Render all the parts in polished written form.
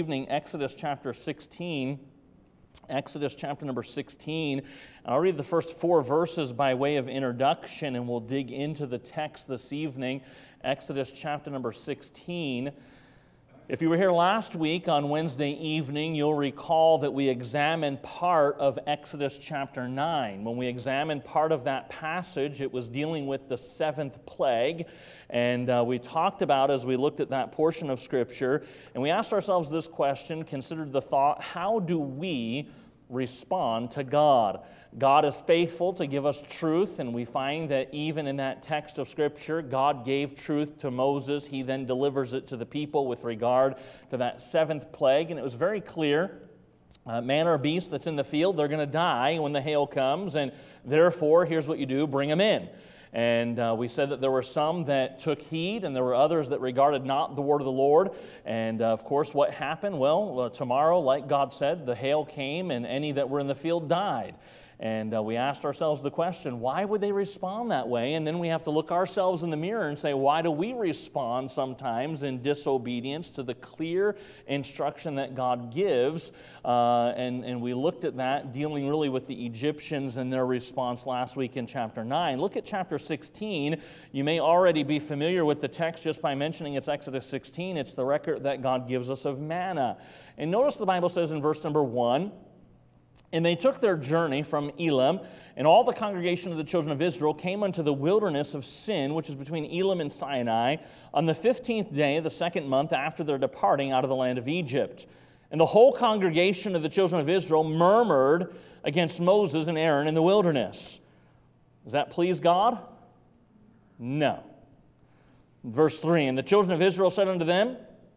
Evening, Exodus chapter 16. Exodus chapter number 16. And I'll read the first 4 verses by way of introduction, and we'll dig into the text this evening. Exodus chapter number 16. If you were here last week on Wednesday evening, you'll recall that we examined part of Exodus chapter 9. When we examined part of that passage, it was dealing with the 7th plague. And we talked about, as we looked at that portion of Scripture, and we asked ourselves this question, considered the thought, how do we respond to God? God is faithful to give us truth, and we find that even in that text of Scripture, God gave truth to Moses. He then delivers it to the people with regard to that 7th plague, and it was very clear. Man or beast that's in the field, they're going to die when the hail comes, and therefore, here's what you do, bring them in. And we said that there were some that took heed, and there were others that regarded not the word of the Lord. And of course, what happened? Well, tomorrow, like God said, the hail came, and any that were in the field died. And we asked ourselves the question, why would they respond that way? And then we have to look ourselves in the mirror and say, why do we respond sometimes in disobedience to the clear instruction that God gives? And we looked at that, dealing really with the Egyptians and their response last week in chapter 9. Look at chapter 16. You may already be familiar with the text just by mentioning it's Exodus 16. It's the record that God gives us of manna. And notice the Bible says in verse number 1, "And they took their journey from Elim, and all the congregation of the children of Israel came unto the wilderness of Sin, which is between Elim and Sinai, on the 15th day of the 2nd month after their departing out of the land of Egypt. And the whole congregation of the children of Israel murmured against Moses and Aaron in the wilderness." Does that please God? No. Verse 3, "And the children of Israel said unto them,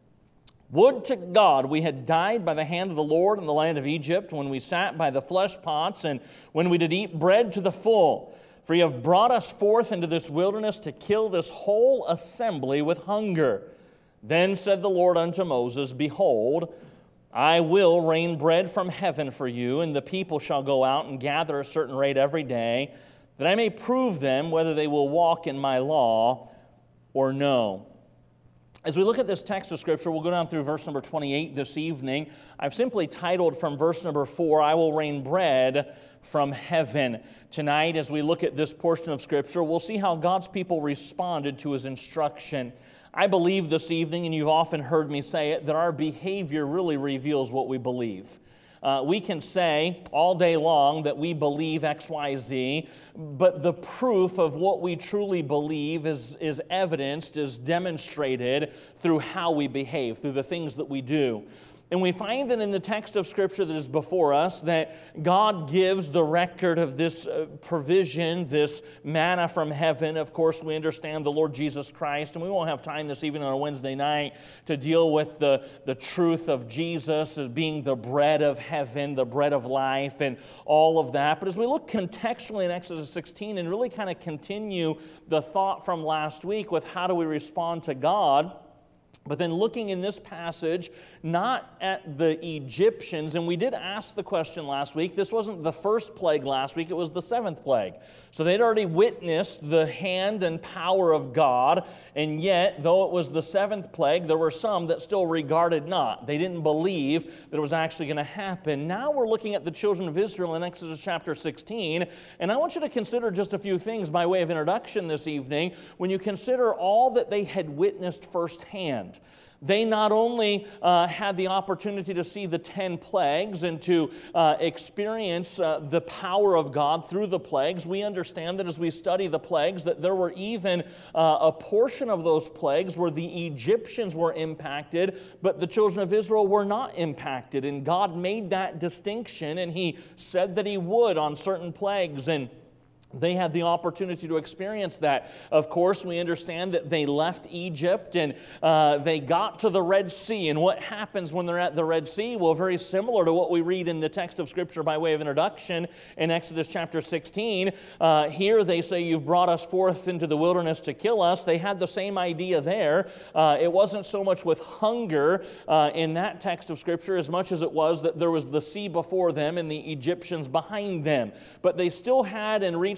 Would to God we had died by the hand of the Lord in the land of Egypt, when we sat by the flesh pots, and when we did eat bread to the full. For ye have brought us forth into this wilderness to kill this whole assembly with hunger. Then said the Lord unto Moses, Behold, I will rain bread from heaven for you, and the people shall go out and gather a certain rate every day, that I may prove them whether they will walk in my law or no." As we look at this text of Scripture, we'll go down through verse number 28 this evening. I've simply titled from verse number 4, "I will rain bread from heaven." Tonight, as we look at this portion of Scripture, we'll see how God's people responded to His instruction. I believe this evening, and you've often heard me say it, that our behavior really reveals what we believe. We can say all day long that we believe X, Y, Z, but the proof of what we truly believe is evidenced, is demonstrated through how we behave, through the things that we do. And we find that in the text of Scripture that is before us, that God gives the record of this provision, this manna from heaven. Of course, we understand the Lord Jesus Christ, and we won't have time this evening on a Wednesday night to deal with the truth of Jesus as being the bread of heaven, the bread of life, and all of that. But as we look contextually in Exodus 16 and really kind of continue the thought from last week with how do we respond to God, but then looking in this passage, not at the Egyptians, and we did ask the question last week, this wasn't the first plague last week, it was the 7th plague. So they'd already witnessed the hand and power of God, and yet, though it was the 7th plague, there were some that still regarded not. They didn't believe that it was actually going to happen. Now we're looking at the children of Israel in Exodus chapter 16, and I want you to consider just a few things by way of introduction this evening when you consider all that they had witnessed firsthand. They not only had the opportunity to see the 10 plagues and to experience the power of God through the plagues. We understand that as we study the plagues that there were even a portion of those plagues where the Egyptians were impacted, but the children of Israel were not impacted. And God made that distinction, and He said that He would on certain plagues, and they had the opportunity to experience that. Of course, we understand that they left Egypt and they got to the Red Sea. And what happens when they're at the Red Sea? Well, very similar to what we read in the text of Scripture by way of introduction in Exodus chapter 16. Here they say, "You've brought us forth into the wilderness to kill us." They had the same idea there. It wasn't so much with hunger in that text of Scripture as much as it was that there was the sea before them and the Egyptians behind them. But they still had and reached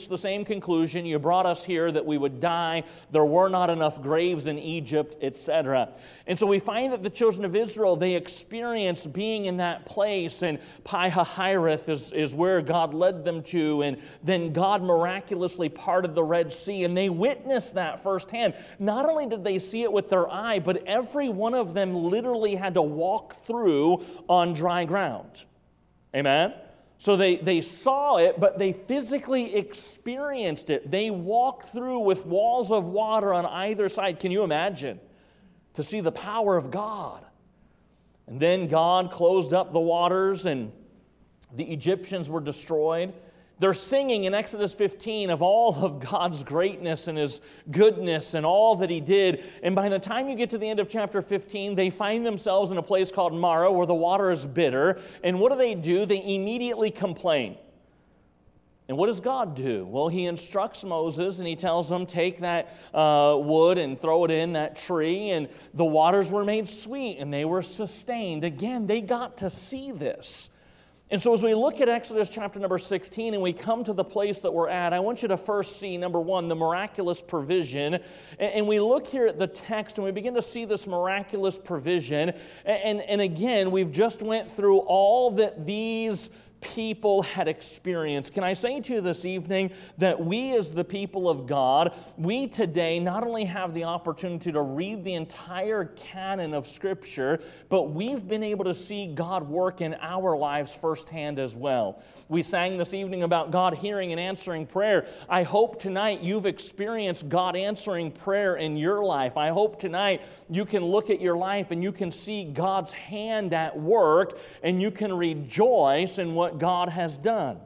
reached the same conclusion. You brought us here that we would die. There were not enough graves in Egypt, etc. And so we find that the children of Israel, they experience being in that place, and Pi-hahiroth is where God led them to, and then God miraculously parted the Red Sea, and they witnessed that firsthand. Not only did they see it with their eye, but every one of them literally had to walk through on dry ground. Amen? So they saw it, but they physically experienced it. They walked through with walls of water on either side. Can you imagine? To see the power of God. And then God closed up the waters, and the Egyptians were destroyed. They're singing in Exodus 15 of all of God's greatness and His goodness and all that He did. And by the time you get to the end of chapter 15, they find themselves in a place called Marah where the water is bitter. And what do? They immediately complain. And what does God do? Well, He instructs Moses and He tells them, take that wood and throw it in that tree. And the waters were made sweet and they were sustained. Again, they got to see this. And so as we look at Exodus chapter number 16 and we come to the place that we're at, I want you to first see, number one, the miraculous provision. And we look here at the text and we begin to see this miraculous provision. And again, we've just went through all that these people had experienced. Can I say to you this evening that we as the people of God, we today not only have the opportunity to read the entire canon of Scripture, but we've been able to see God work in our lives firsthand as well. We sang this evening about God hearing and answering prayer. I hope tonight you've experienced God answering prayer in your life. I hope tonight you can look at your life and you can see God's hand at work and you can rejoice in what God has done.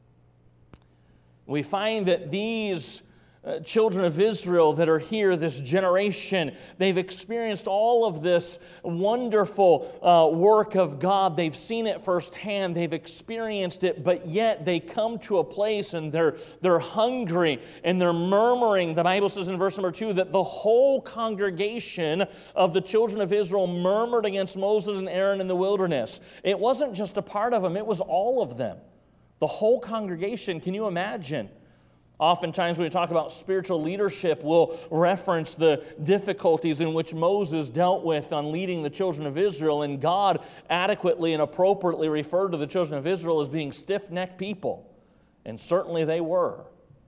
We find that these children of Israel that are here, this generation, they've experienced all of this wonderful work of God. They've seen it firsthand. They've experienced it, but yet they come to a place and they're hungry and they're murmuring. The Bible says in verse number 2 that the whole congregation of the children of Israel murmured against Moses and Aaron in the wilderness. It wasn't just a part of them, it was all of them. The whole congregation. Can you imagine? Oftentimes when we talk about spiritual leadership, we'll reference the difficulties in which Moses dealt with on leading the children of Israel, and God adequately and appropriately referred to the children of Israel as being stiff-necked people, and certainly they were.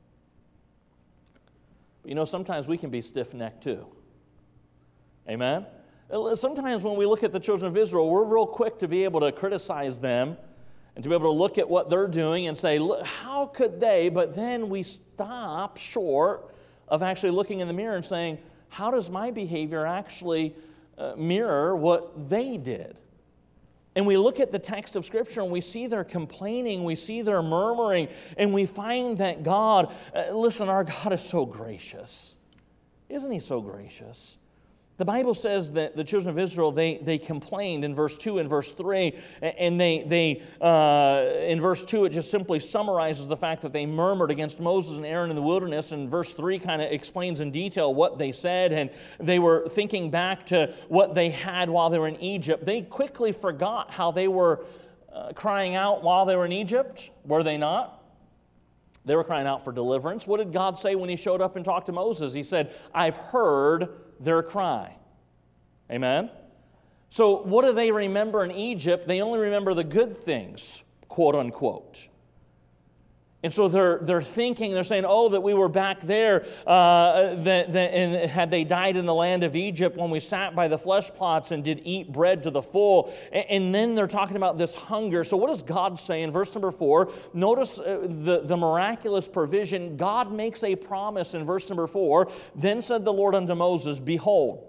But you know, sometimes we can be stiff-necked too. Amen? Sometimes when we look at the children of Israel, we're real quick to be able to criticize them and to be able to look at what they're doing and say, look, how could they? But then we stop short of actually looking in the mirror and saying, how does my behavior actually mirror what they did? And we look at the text of Scripture and we see their complaining, we see their murmuring, and we find that God, listen, our God is so gracious. Isn't He so gracious? The Bible says that the children of Israel, they complained in verse 2 and verse 3, and in verse 2 it just simply summarizes the fact that they murmured against Moses and Aaron in the wilderness, and verse 3 kind of explains in detail what they said, and they were thinking back to what they had while they were in Egypt. They quickly forgot how they were crying out while they were in Egypt, were they not? They were crying out for deliverance. What did God say when He showed up and talked to Moses? He said, I've heard their cry. Amen? So what do they remember in Egypt? They only remember the good things, quote unquote. And so they're thinking, they're saying, oh, that we were back there, and had they died in the land of Egypt when we sat by the flesh pots and did eat bread to the full. And then they're talking about this hunger. So what does God say in verse number 4? Notice the miraculous provision. God makes a promise in verse number 4. Then said the Lord unto Moses, behold,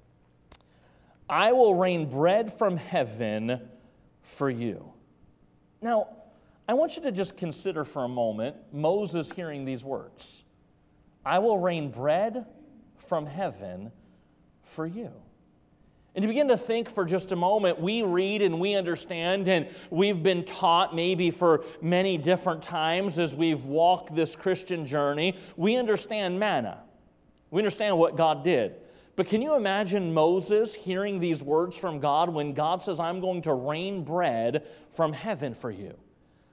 I will rain bread from heaven for you. Now, I want you to just consider for a moment Moses hearing these words. I will rain bread from heaven for you. And to begin to think for just a moment, we read and we understand, and we've been taught maybe for many different times as we've walked this Christian journey, we understand manna. We understand what God did. But can you imagine Moses hearing these words from God when God says, I'm going to rain bread from heaven for you?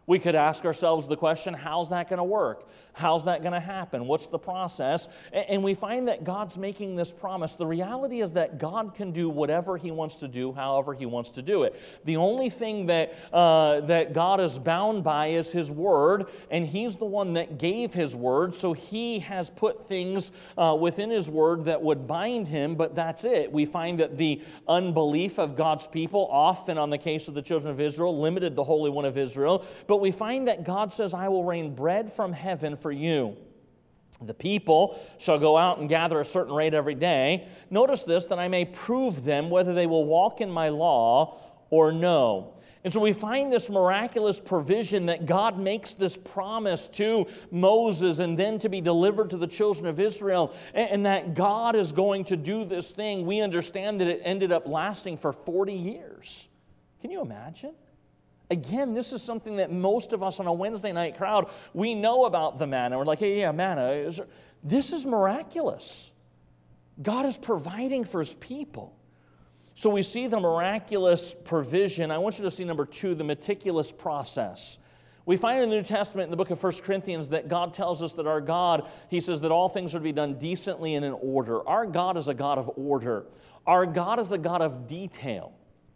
We could ask ourselves the question, how's that going to work? How's that going to happen? What's the process? And we find that God's making this promise. The reality is that God can do whatever He wants to do, however He wants to do it. The only thing that God is bound by is His Word, and He's the one that gave His Word, so He has put things within His Word that would bind Him, but that's it. We find that the unbelief of God's people, often on the case of the children of Israel, limited the Holy One of Israel, but we find that God says, I will rain bread from heaven for you. The people shall go out and gather a certain rate every day. Notice this, that I may prove them whether they will walk in my law or no. And so we find this miraculous provision that God makes this promise to Moses and then to be delivered to the children of Israel, and that God is going to do this thing. We understand that it ended up lasting for 40 years. Can you imagine? Again, this is something that most of us on a Wednesday night crowd, we know about the manna. We're like, hey, yeah, manna. This is miraculous. God is providing for His people. So we see the miraculous provision. I want you to see number 2, the meticulous process. We find in the New Testament in the book of 1 Corinthians that God tells us that our God, He says that all things are to be done decently and in order. Our God is a God of order. Our God is a God of detail.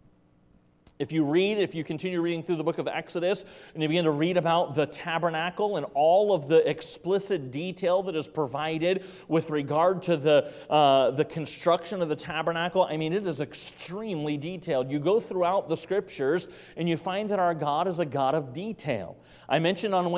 If you continue reading through the book of Exodus and you begin to read about the tabernacle and all of the explicit detail that is provided with regard to the construction of the tabernacle, I mean, it is extremely detailed. You go throughout the scriptures and you find that our God is a God of detail. I mentioned on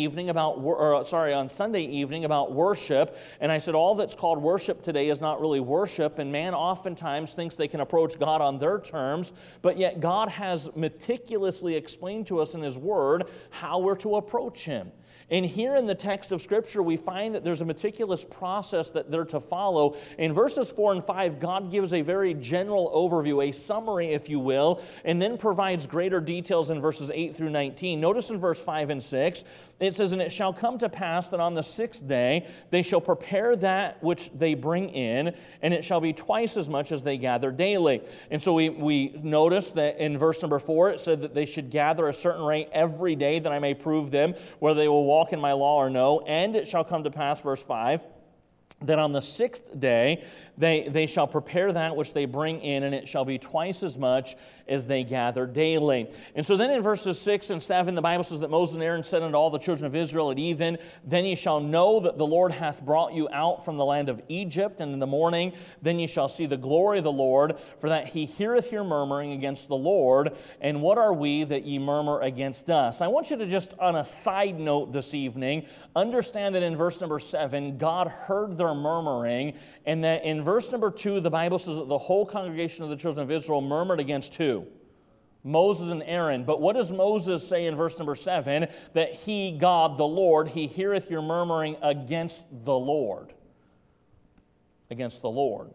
on Sunday evening about worship, and I said all that's called worship today is not really worship, and man oftentimes thinks they can approach God on their terms, but yet God has meticulously explained to us in His Word how we're to approach Him. And here in the text of Scripture, we find that there's a meticulous process that they're to follow. In verses 4 and 5, God gives a very general overview, a summary, if you will, and then provides greater details in verses 8 through 19. Notice in verse 5 and 6, it says, And it shall come to pass that on the 6th day they shall prepare that which they bring in, and it shall be twice as much as they gather daily. And so we notice that in verse number 4, it said that they should gather a certain rate every day, that I may prove them whether they will walk in my law or no. And it shall come to pass, verse 5, that on the 6th day they shall prepare that which they bring in, and it shall be twice as much as they gather daily. And so then in verses 6 and 7, the Bible says that Moses and Aaron said unto all the children of Israel at even, Then ye shall know that the Lord hath brought you out from the land of Egypt, and in the morning then ye shall see the glory of the Lord, for that He heareth your murmuring against the Lord. And what are we that ye murmur against us? I want you to just, on a side note this evening, understand that in verse number 7, God heard their murmuring, and that in verse number 2, the Bible says that the whole congregation of the children of Israel murmured against who? Moses and Aaron. But what does Moses say in verse number 7? That He, God, the Lord, He heareth your murmuring against the Lord. Against the Lord.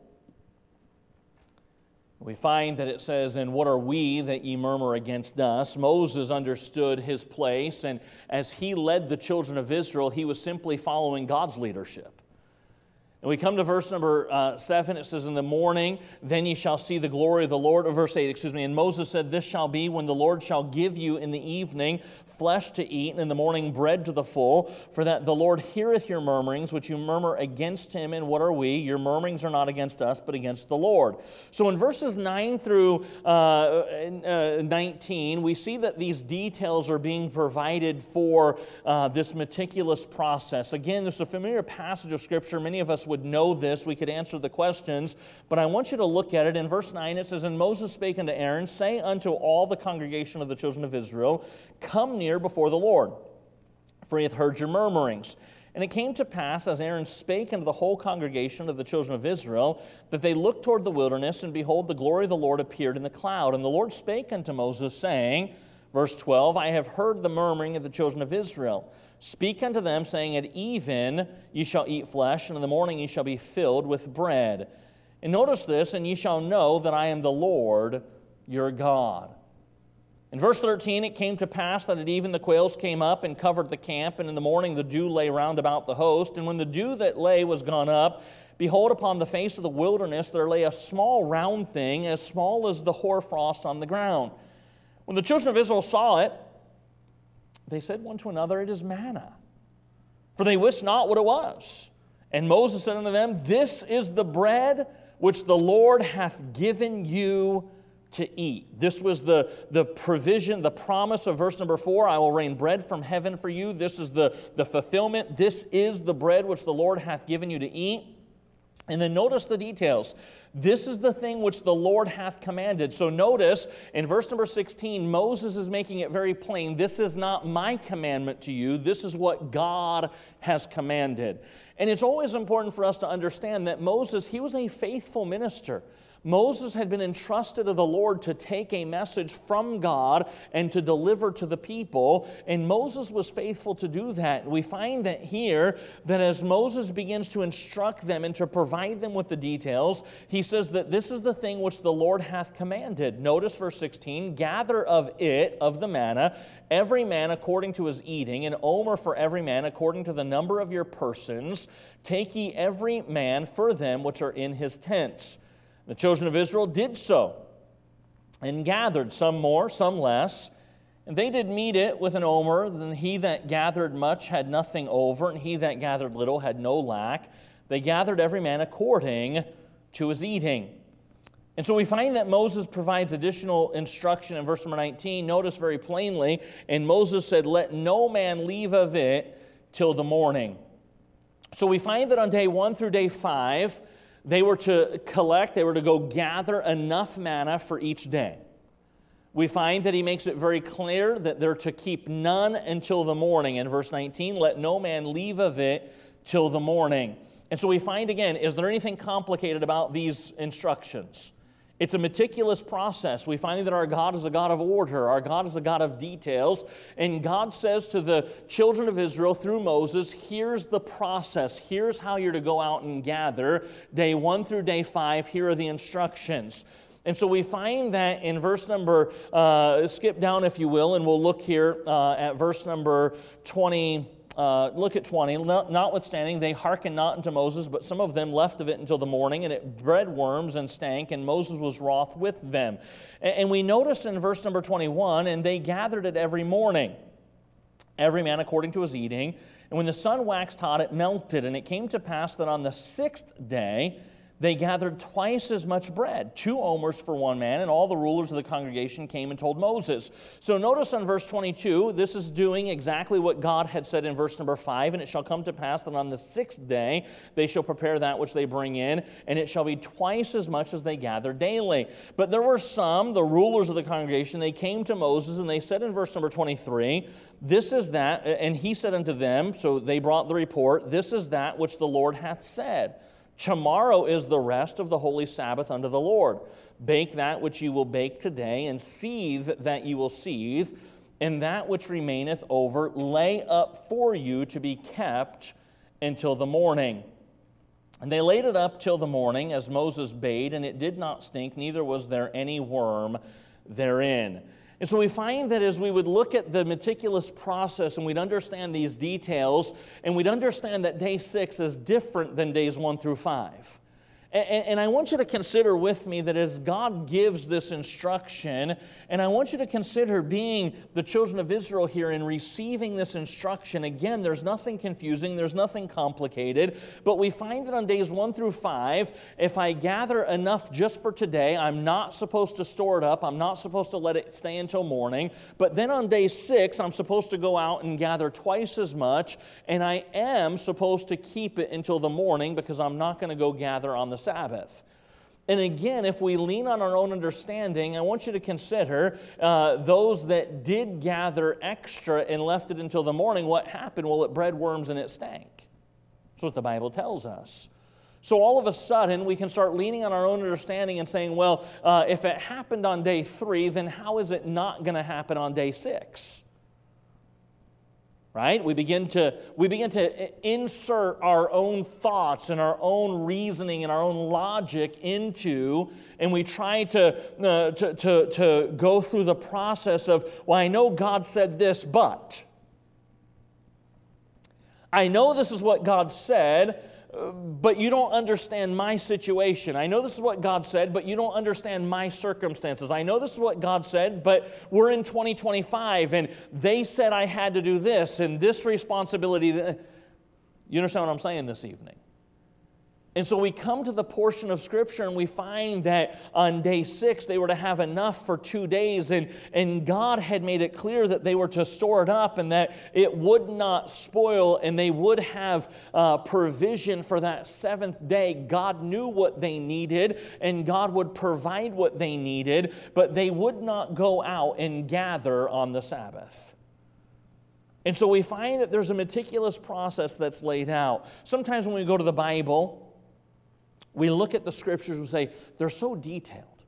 We find that it says, And what are we that ye murmur against us? Moses understood his place, and as he led the children of Israel, he was simply following God's leadership. And we come to verse number 7, it says, In the morning, then ye shall see the glory of the Lord. Or verse 8, And Moses said, This shall be when the Lord shall give you in the evening flesh to eat, and in the morning bread to the full, for that the Lord heareth your murmurings, which you murmur against Him. And what are we? Your murmurings are not against us, but against the Lord. So in verses 9 through 19, we see that these details are being provided for this meticulous process. Again, this is a familiar passage of Scripture. Many of us would know this. We could answer the questions, but I want you to look at it. In verse 9, it says, And Moses spake unto Aaron, Say unto all the congregation of the children of Israel, Come near before the Lord, for He hath heard your murmurings. And it came to pass, as Aaron spake unto the whole congregation of the children of Israel, that they looked toward the wilderness, and behold, the glory of the Lord appeared in the cloud. And the Lord spake unto Moses, saying, verse 12, I have heard the murmuring of the children of Israel. Speak unto them, saying, At even ye shall eat flesh, and in the morning ye shall be filled with bread. And notice this, And ye shall know that I am the Lord your God. In verse 13, it came to pass that at even the quails came up and covered the camp, and in the morning the dew lay round about the host. And when the dew that lay was gone up, behold, upon the face of the wilderness there lay a small round thing, as small as the hoarfrost on the ground. When the children of Israel saw it, They said one to another, "It is manna." For they wist not what it was. And Moses said unto them, "This is the bread which the Lord hath given you to eat." This was the provision, the promise of verse number 4. "I will rain bread from heaven for you." This is the fulfillment. This is the bread which the Lord hath given you to eat. And then notice the details. "This is the thing which the Lord hath commanded." So notice in verse number 16, Moses is making it very plain. This is not my commandment to you. This is what God has commanded. And it's always important for us to understand that Moses, he was a faithful minister. Moses had been entrusted of the Lord to take a message from God and to deliver to the people, and Moses was faithful to do that. We find that here, that as Moses begins to instruct them and to provide them with the details, he says that this is the thing which the Lord hath commanded. Notice verse 16, "Gather of it, of the manna, every man according to his eating, an omer for every man according to the number of your persons. Take ye every man for them which are in his tents." The children of Israel did so, and gathered, some more, some less. And they did meet it with an omer, then he that gathered much had nothing over, and he that gathered little had no lack. They gathered every man according to his eating. And so we find that Moses provides additional instruction in verse number 19. Notice very plainly, and Moses said, "Let no man leave of it till the morning." So we find that on day 1 through day 5, they were to collect, they were to go gather enough manna for each day. We find that he makes it very clear that they're to keep none until the morning. In verse 19, "Let no man leave of it till the morning." And so we find again, is there anything complicated about these instructions? It's a meticulous process. We find that our God is a God of order. Our God is a God of details. And God says to the children of Israel through Moses, here's the process. Here's how you're to go out and gather. Day 1 through day 5, here are the instructions. And so we find that in verse number, skip down if you will, and we'll look here at verse number 20. Look at 20. "Notwithstanding, they hearkened not unto Moses, but some of them left of it until the morning, and it bred worms and stank, and Moses was wroth with them." And we notice in verse number 21, "And they gathered it every morning, every man according to his eating. And when the sun waxed hot, it melted. And it came to pass that on the 6th day, they gathered twice as much bread, 2 omers for one man, and all the rulers of the congregation came and told Moses." So notice on verse 22, this is doing exactly what God had said in verse number 5, "And it shall come to pass that on the 6th day they shall prepare that which they bring in, and it shall be twice as much as they gather daily." But there were some, the rulers of the congregation, they came to Moses, and they said in verse number 23, "This is that," and he said unto them, so they brought the report, "This is that which the Lord hath said. Tomorrow is the rest of the holy Sabbath unto the Lord. Bake that which you will bake today, and seethe that you will seethe, and that which remaineth over lay up for you to be kept until the morning." And they laid it up till the morning, as Moses bade, and it did not stink, neither was there any worm therein. And so we find that as we would look at the meticulous process and we'd understand these details, and we'd understand that day 6 is different than days 1 through 5. And I want you to consider with me that as God gives this instruction, and I want you to consider being the children of Israel here and receiving this instruction. Again, there's nothing confusing, there's nothing complicated, but we find that on days 1 through 5, if I gather enough just for today, I'm not supposed to store it up, I'm not supposed to let it stay until morning, but then on day 6, I'm supposed to go out and gather twice as much, and I am supposed to keep it until the morning because I'm not going to go gather on the Sabbath. And again, if we lean on our own understanding, I want you to consider those that did gather extra and left it until the morning. What happened? Well, it bred worms and it stank. That's what the Bible tells us. So all of a sudden, we can start leaning on our own understanding and saying, well, if it happened on day 3, then how is it not going to happen on day 6? Right? We begin to insert our own thoughts and our own reasoning and our own logic into, and we try to go through the process of, well, I know God said this, but I know this is what God said, but you don't understand my situation. I know this is what God said, but you don't understand my circumstances. I know this is what God said, but we're in 2025, and they said I had to do this and this responsibility. You understand what I'm saying this evening? And so we come to the portion of Scripture and we find that on day 6 they were to have enough for 2 days, and God had made it clear that they were to store it up and that it would not spoil, and they would have provision for that 7th day. God knew what they needed and God would provide what they needed, but they would not go out and gather on the Sabbath. And so we find that there's a meticulous process that's laid out. Sometimes when we go to the Bible, we look at the Scriptures and say, they're so detailed.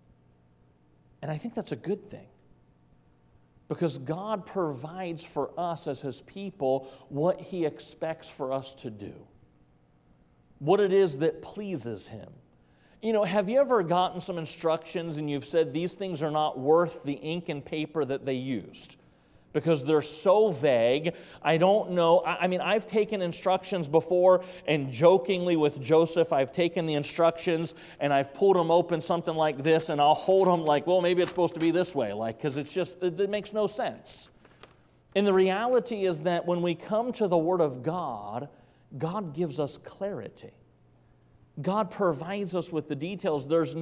And I think that's a good thing. Because God provides for us as His people what He expects for us to do. What it is that pleases Him. You know, have you ever gotten some instructions and you've said these things are not worth the ink and paper that they used? Because they're so vague. I don't know. I mean, I've taken instructions before, and jokingly with Joseph, I've taken the instructions and I've pulled them open something like this, and I'll hold them like, well, maybe it's supposed to be this way, like, because it makes no sense. And the reality is that when we come to the Word of God, God gives us clarity. God provides us with the details. There's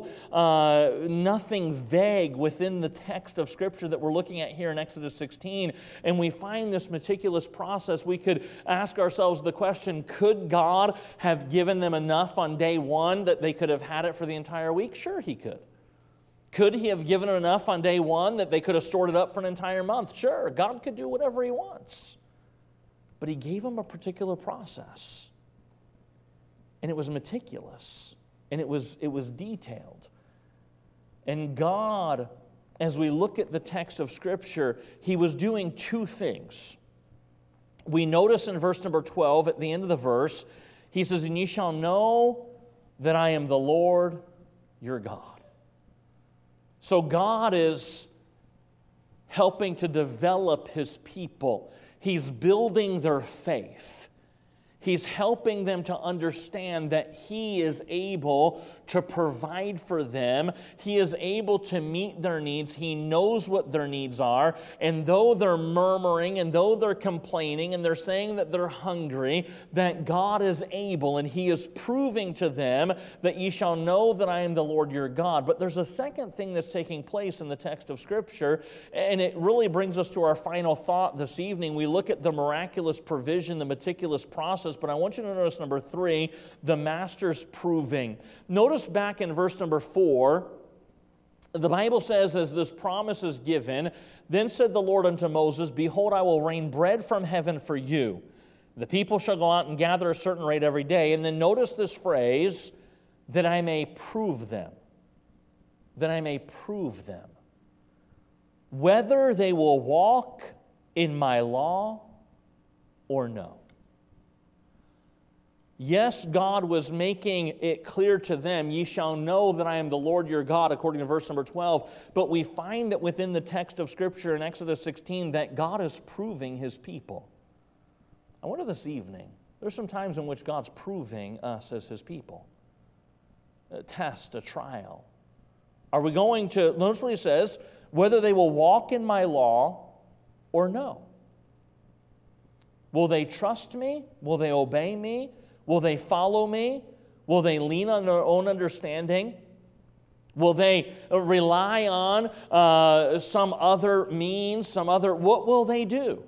nothing vague within the text of Scripture that we're looking at here in Exodus 16, and we find this meticulous process. We could ask ourselves the question, could God have given them enough on day 1 that they could have had it for the entire week? Sure, He could. Could He have given them enough on day 1 that they could have stored it up for an entire month? Sure, God could do whatever He wants. But He gave them a particular process. And it was meticulous, and it was detailed. And God, as we look at the text of Scripture, He was doing 2 things. We notice in verse number 12, at the end of the verse, He says, "And ye shall know that I am the Lord your God." So God is helping to develop His people. He's building their faith. He's helping them to understand that He is able to provide for them. He is able to meet their needs. He knows what their needs are. And though they're murmuring and though they're complaining and they're saying that they're hungry, that God is able, and He is proving to them that ye shall know that I am the Lord your God. But there's a second thing that's taking place in the text of Scripture, and it really brings us to our final thought this evening. We look at the miraculous provision, the meticulous process, but I want you to notice number 3, the Master's proving. Notice back in verse number 4, the Bible says, as this promise is given, then said the Lord unto Moses, behold, I will rain bread from heaven for you. The people shall go out and gather a certain rate every day. And then notice this phrase, that I may prove them. That I may prove them. Whether they will walk in my law or no. Yes, God was making it clear to them, ye shall know that I am the Lord your God, according to verse number 12. But we find that within the text of Scripture in Exodus 16 that God is proving His people. I wonder this evening, there's some times in which God's proving us as His people. A test, a trial. Are we going to, notice what He says, whether they will walk in my law or no. Will they trust me? Will they obey me? Will they follow me? Will they lean on their own understanding? Will they rely on some other means, what will they do?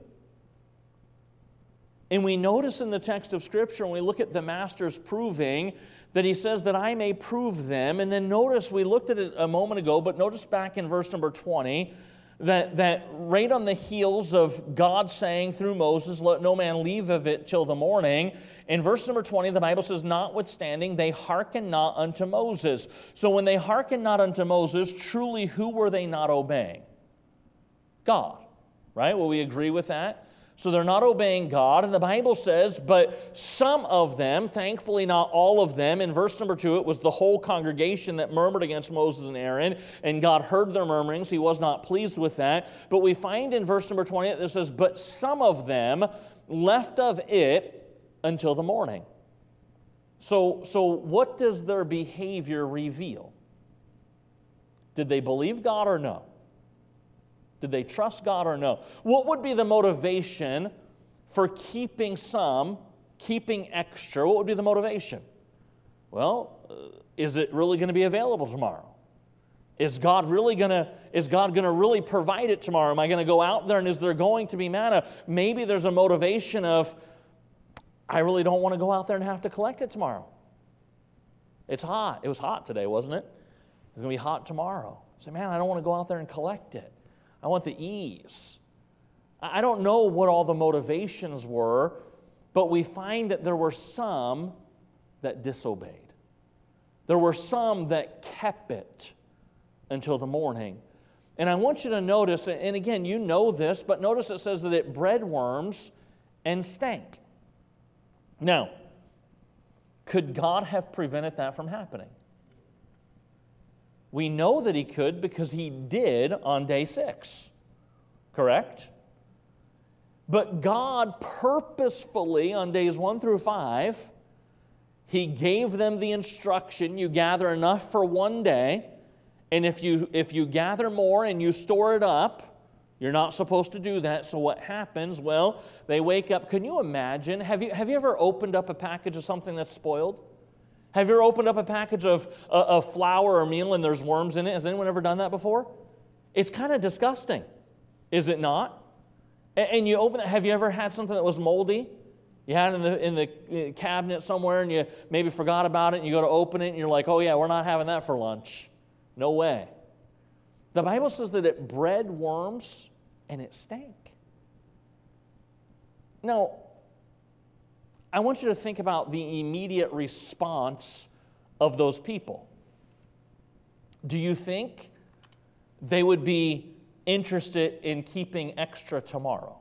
And we notice in the text of Scripture, when we look at the Master's proving, that He says that I may prove them. And then notice, we looked at it a moment ago, but notice back in verse number 20, that right on the heels of God saying through Moses, let no man leave of it till the morning, in verse number 20, the Bible says, notwithstanding, they hearken not unto Moses. So when they hearken not unto Moses, truly who were they not obeying? God, right? Will we agree with that? So they're not obeying God, and the Bible says, but some of them, thankfully not all of them, in verse number 2, it was the whole congregation that murmured against Moses and Aaron, and God heard their murmurings. He was not pleased with that. But we find in verse number 20, it says, but some of them left of it until the morning. So what does their behavior reveal? Did they believe God or no? Did they trust God or no? What would be the motivation for keeping some, keeping extra? What would be the motivation? Well, is it really going to be available tomorrow? Is God going to really provide it tomorrow? Am I going to go out there and is there going to be manna? Maybe there's a motivation of, I really don't want to go out there and have to collect it tomorrow. It's hot. It was hot today, wasn't it? It's going to be hot tomorrow. Say, man, I don't want to go out there and collect it. I want the ease. I don't know what all the motivations were, but we find that there were some that disobeyed. There were some that kept it until the morning. And I want you to notice, and again, you know this, but notice it says that it bred worms and stank. Now, could God have prevented that from happening? We know that He could because He did on day 6, correct? But God purposefully on days 1 through 5, He gave them the instruction, you gather enough for one day, and if you gather more and you store it up, you're not supposed to do that. So what happens? Well, they wake up. Can you imagine? Have you ever opened up a package of something that's spoiled? Have you ever opened up a package of flour or meal and there's worms in it? Has anyone ever done that before? It's kind of disgusting, is it not? And you open it. Have you ever had something that was moldy? You had it in the cabinet somewhere and you maybe forgot about it and you go to open it and you're like, oh yeah, we're not having that for lunch. No way. The Bible says that it bred worms and it stank. Now, I want you to think about the immediate response of those people. Do you think they would be interested in keeping extra tomorrow?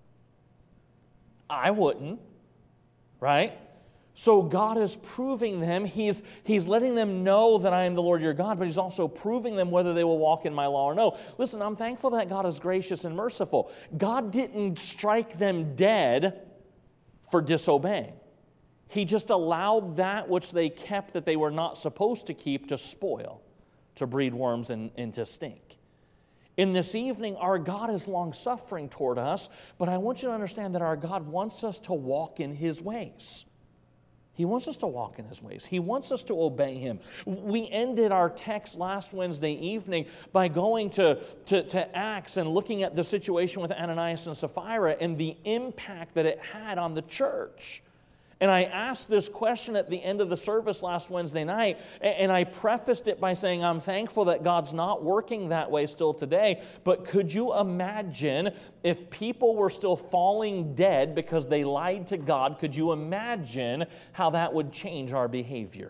I wouldn't, right? So God is proving them. He's letting them know that I am the Lord your God, but He's also proving them whether they will walk in my law or no. Listen, I'm thankful that God is gracious and merciful. God didn't strike them dead for disobeying. He just allowed that which they kept that they were not supposed to keep to spoil, to breed worms and to stink. In this evening, our God is long-suffering toward us, but I want you to understand that our God wants us to walk in His ways. He wants us to walk in His ways. He wants us to obey Him. We ended our text last Wednesday evening by going to Acts and looking at the situation with Ananias and Sapphira and the impact that it had on the church. And I asked this question at the end of the service last Wednesday night, and I prefaced it by saying, I'm thankful that God's not working that way still today, but could you imagine if people were still falling dead because they lied to God, could you imagine how that would change our behavior?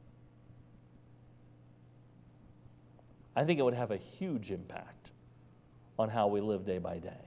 I think it would have a huge impact on how we live day by day,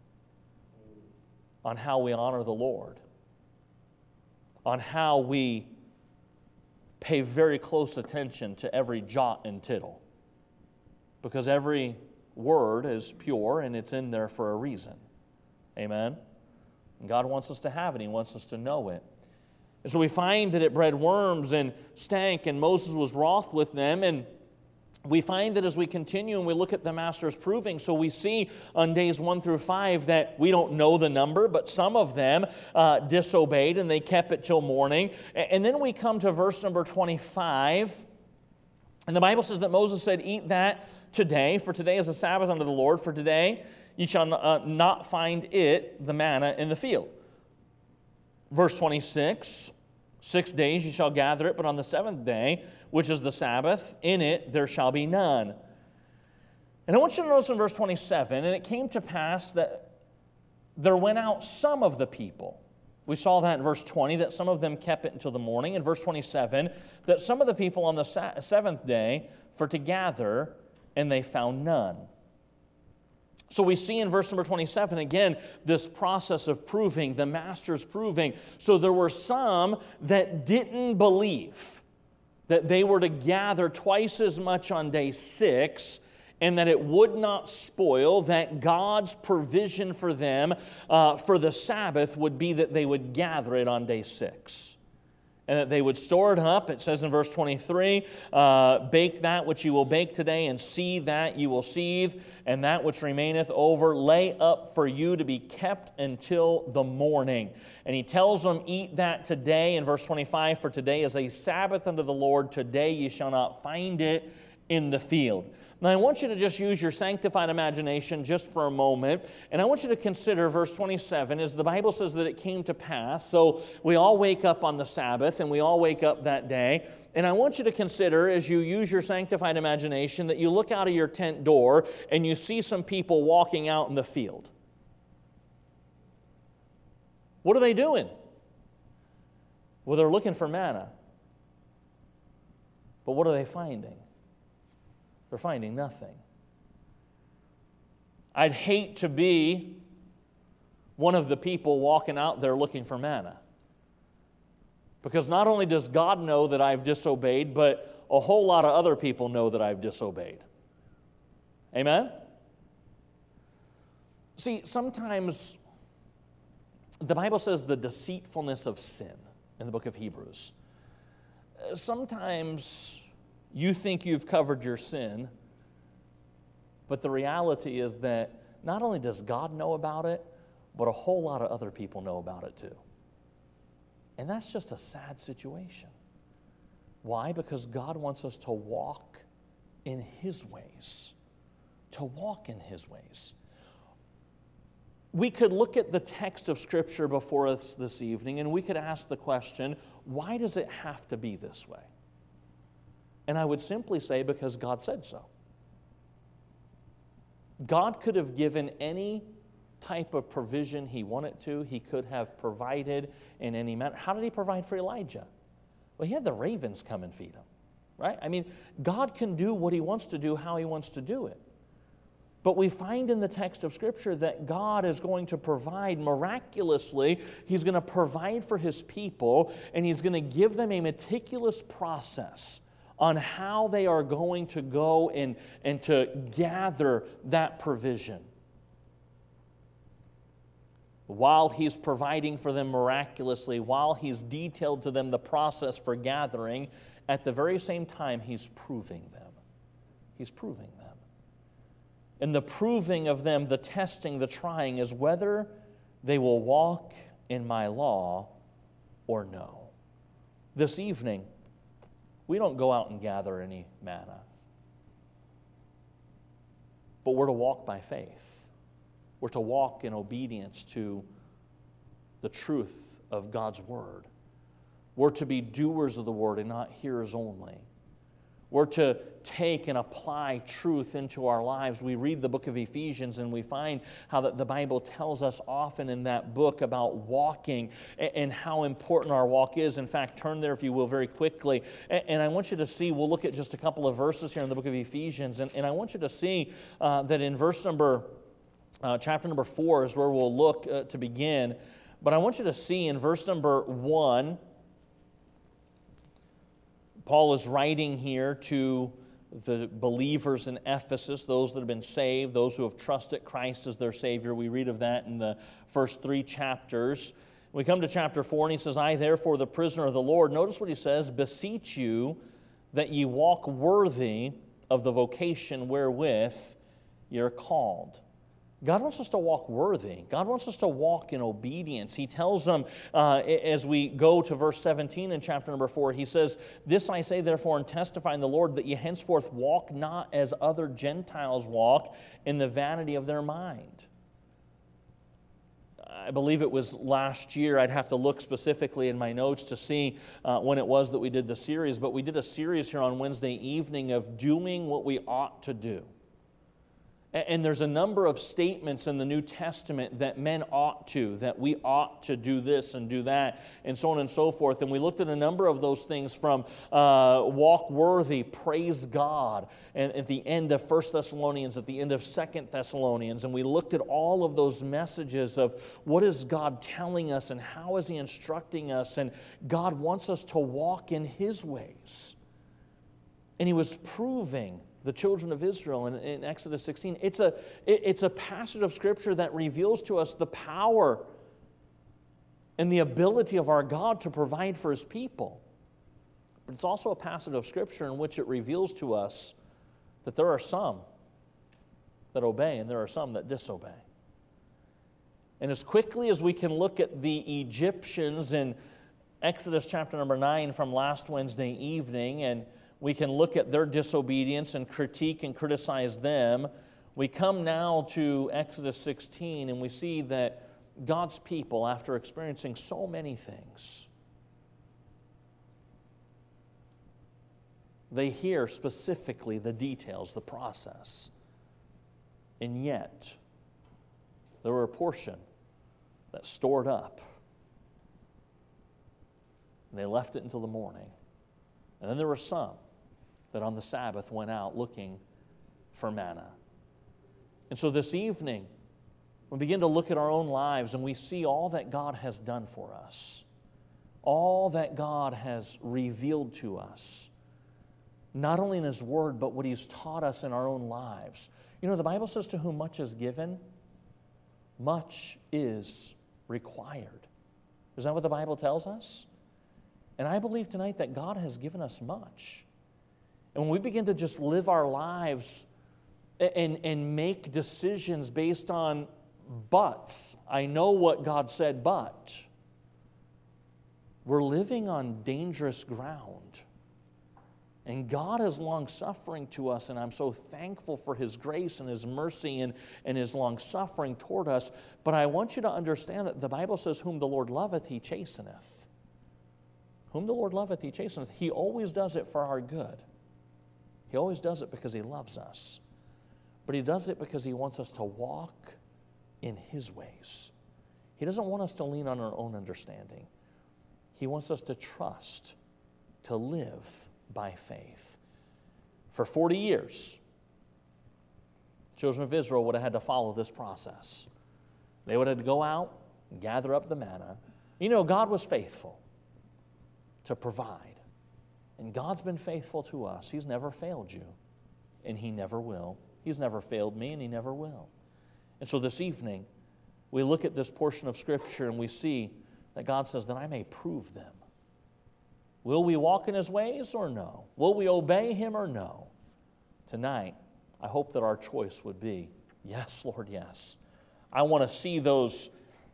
on how we honor the Lord, on how we pay very close attention to every jot and tittle. Because every word is pure and it's in there for a reason. Amen? And God wants us to have it. He wants us to know it. And so we find that it bred worms and stank, and Moses was wroth with them. And we find that as we continue and we look at the Master's proving, so we see on days 1 through 5 that we don't know the number, but some of them disobeyed and they kept it till morning. And then we come to verse number 25, and the Bible says that Moses said, eat that today, for today is a Sabbath unto the Lord, for today you shall not find it, the manna, in the field. Verse 26, 6 days you shall gather it, but on the 7th day, which is the Sabbath, in it there shall be none. And I want you to notice in verse 27, and it came to pass that there went out some of the people. We saw that in verse 20, that some of them kept it until the morning. In verse 27, that some of the people on the 7th day for to gather, and they found none. So we see in verse number 27, again, this process of proving, the Master's proving. So there were some that didn't believe that they were to gather twice as much on day 6 and that it would not spoil, that God's provision for them for the Sabbath would be that they would gather it on day 6. and that they would store it up. It says in verse 23, bake that which you will bake today, and seethe that you will seethe, and that which remaineth over lay up for you to be kept until the morning. And he tells them, eat that today, in verse 25, for today is a Sabbath unto the Lord, today ye shall not find it in the field. Now, I want you to just use your sanctified imagination just for a moment, and I want you to consider verse 27, as the Bible says that it came to pass. So we all wake up on the Sabbath, and we all wake up that day, and I want you to consider, as you use your sanctified imagination, that you look out of your tent door, and you see some people walking out in the field. What are they doing? Well, they're looking for manna. But what are they finding? They're finding nothing. I'd hate to be one of the people walking out there looking for manna. Because not only does God know that I've disobeyed, but a whole lot of other people know that I've disobeyed. Amen? See, sometimes the Bible says the deceitfulness of sin in the book of Hebrews. Sometimes you think you've covered your sin, but the reality is that not only does God know about it, but a whole lot of other people know about it too. And that's just a sad situation. Why? Because God wants us to walk in His ways. To walk in His ways. We could look at the text of Scripture before us this evening, and we could ask the question, why does it have to be this way? And I would simply say, because God said so. God could have given any type of provision He wanted to. He could have provided in any manner. How did He provide for Elijah? Well, He had the ravens come and feed him, right? I mean, God can do what He wants to do, how He wants to do it. But we find in the text of Scripture that God is going to provide miraculously. He's going to provide for His people, and He's going to give them a meticulous process on how they are going to go and to gather that provision. While He's providing for them miraculously, while He's detailed to them the process for gathering, at the very same time, He's proving them. He's proving them. And the proving of them, the testing, the trying, is whether they will walk in my law or no. This evening, we don't go out and gather any manna. But we're to walk by faith. We're to walk in obedience to the truth of God's Word. We're to be doers of the Word and not hearers only. We're to take and apply truth into our lives. We read the book of Ephesians and we find how that the Bible tells us often in that book about walking and how important our walk is. In fact, turn there, if you will, very quickly. And I want you to see, we'll look at just a couple of verses here in the book of Ephesians. And I want you to see that in chapter number 4 is where we'll look to begin. But I want you to see in verse number 1, Paul is writing here to the believers in Ephesus, those that have been saved, those who have trusted Christ as their Savior. We read of that in the first 3 chapters. We come to chapter 4, and he says, I, therefore, the prisoner of the Lord, notice what he says, beseech you that ye walk worthy of the vocation wherewith ye are called. God wants us to walk worthy. God wants us to walk in obedience. He tells them, as we go to verse 17 in chapter number 4, he says, This I say therefore and testify in the Lord, that ye henceforth walk not as other Gentiles walk, in the vanity of their mind. I believe it was last year. I'd have to look specifically in my notes to see when it was that we did the series, but we did a series here on Wednesday evening of doing what we ought to do. And there's a number of statements in the New Testament that men ought to, that we ought to do this and do that, and so on and so forth. And we looked at a number of those things from walk worthy, praise God, and at the end of 1 Thessalonians, at the end of 2 Thessalonians. And we looked at all of those messages of what is God telling us and how is He instructing us. And God wants us to walk in His ways. And He was proving the children of Israel in Exodus 16. It's a passage of Scripture that reveals to us the power and the ability of our God to provide for His people. But it's also a passage of Scripture in which it reveals to us that there are some that obey and there are some that disobey. And as quickly as we can look at the Egyptians in Exodus chapter number 9 from last Wednesday evening, and we can look at their disobedience and critique and criticize them, we come now to Exodus 16 and we see that God's people, after experiencing so many things, they hear specifically the details, the process. And yet, there were a portion that stored up. And they left it until the morning. And then there were some that on the Sabbath went out looking for manna. And so this evening, we begin to look at our own lives and we see all that God has done for us, all that God has revealed to us, not only in His Word, but what He's taught us in our own lives. You know, the Bible says, to whom much is given, much is required. Is that what the Bible tells us? And I believe tonight that God has given us much. And when we begin to just live our lives and make decisions based on buts, I know what God said, but we're living on dangerous ground. And God is long-suffering to us, and I'm so thankful for His grace and His mercy and His long-suffering toward us. But I want you to understand that the Bible says, whom the Lord loveth, He chasteneth. Whom the Lord loveth, He chasteneth. He always does it for our good. He always does it because He loves us. But He does it because He wants us to walk in His ways. He doesn't want us to lean on our own understanding. He wants us to trust, to live by faith. For 40 years, the children of Israel would have had to follow this process. They would have to go out and gather up the manna. You know, God was faithful to provide. And God's been faithful to us. He's never failed you, and He never will. He's never failed me, and He never will. And so this evening, we look at this portion of Scripture, and we see that God says that I may prove them. Will we walk in His ways or no? Will we obey Him or no? Tonight, I hope that our choice would be, yes, Lord, yes. I want to see those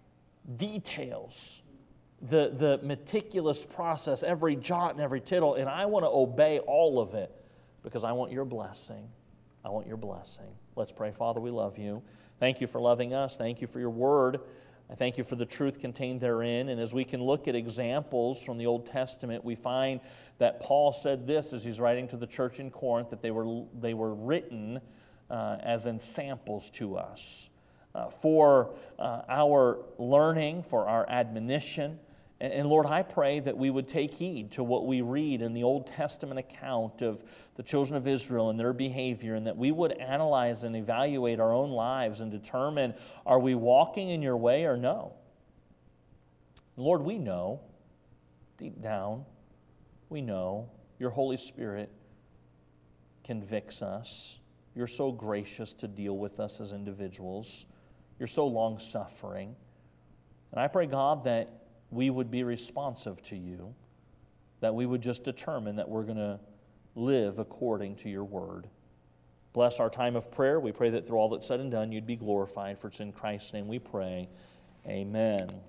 details, the meticulous process, every jot and every tittle, and I want to obey all of it because I want Your blessing. I want Your blessing. Let's pray. Father, we love You. Thank You for loving us. Thank You for Your Word. I thank You for the truth contained therein. And as we can look at examples from the Old Testament, we find that Paul said this as he's writing to the church in Corinth, that they were written as ensamples to us for our learning, for our admonition. And Lord, I pray that we would take heed to what we read in the Old Testament account of the children of Israel and their behavior, and that we would analyze and evaluate our own lives and determine, are we walking in Your way or no? Lord, we know, deep down, we know Your Holy Spirit convicts us. You're so gracious to deal with us as individuals. You're so long-suffering. And I pray, God, that we would be responsive to You, that we would just determine that we're going to live according to Your Word. Bless our time of prayer. We pray that through all that's said and done, You'd be glorified. For it's in Christ's name we pray. Amen.